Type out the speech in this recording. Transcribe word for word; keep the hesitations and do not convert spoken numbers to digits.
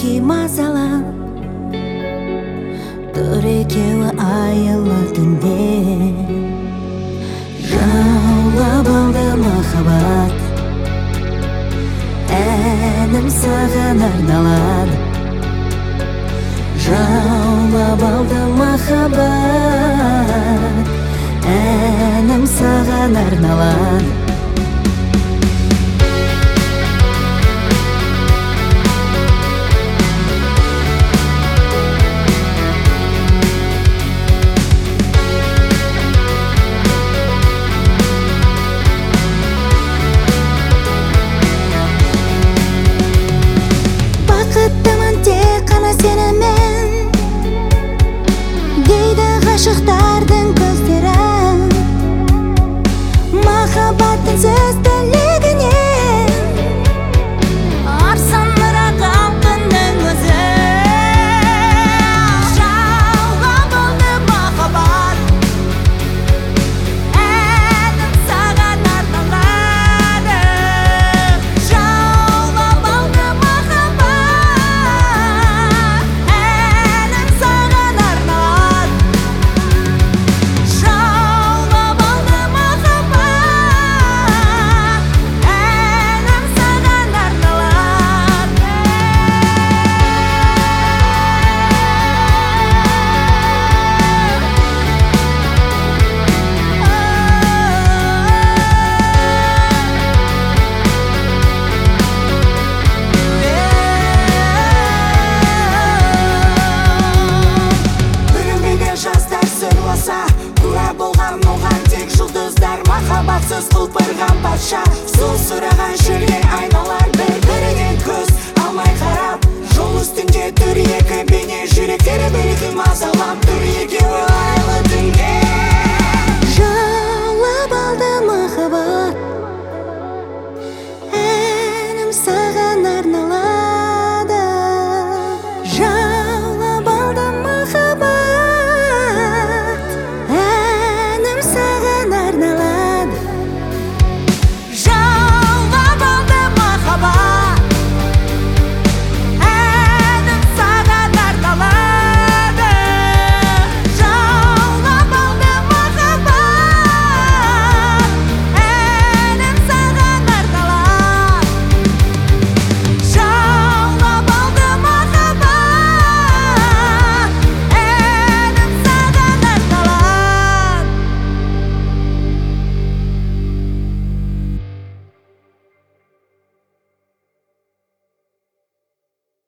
екеуі мазалап тұр екеуі айлы түнде. Жаулап алды махаббат, әнім саған арналады. Жаулап алды махаббат, әнім саған арналады. Бақыттымын тек қана сенімен, дейді ғашықтардың көздері. Махаббаттың сөз тілегінен арсанырақ алтынның өзі. Жаулап алды махаббат, әнім саған арналады. Жаулап алды махаббат, әнім саған арналады. Жаулап алды махаббат, әнім саған арналады. Үрімбеген жастар сырласа, куә болған оған тек жұлдыздар. Махаббатсыз құлпырған патша, сол сұраған жерге айналар. Бір-бірінен көз алмай қарап, жол үстінде тұр екі бейне. Жүректері бірігіп мазалап тұр екі